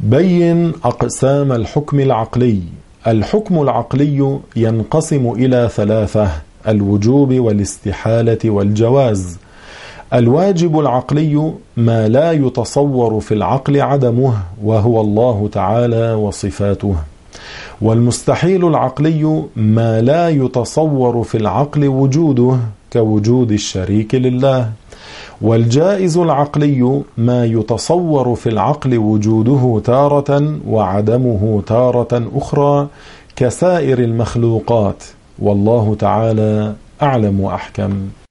بين أقسام الحكم العقلي. الحكم العقلي ينقسم إلى ثلاثة: الوجوب والاستحالة والجواز. الواجب العقلي ما لا يتصور في العقل عدمه، وهو الله تعالى وصفاته. والمستحيل العقلي ما لا يتصور في العقل وجوده، كوجود الشريك لله. والجائز العقلي ما يتصور في العقل وجوده تارة وعدمه تارة أخرى، كسائر المخلوقات. والله تعالى أعلم وأحكم.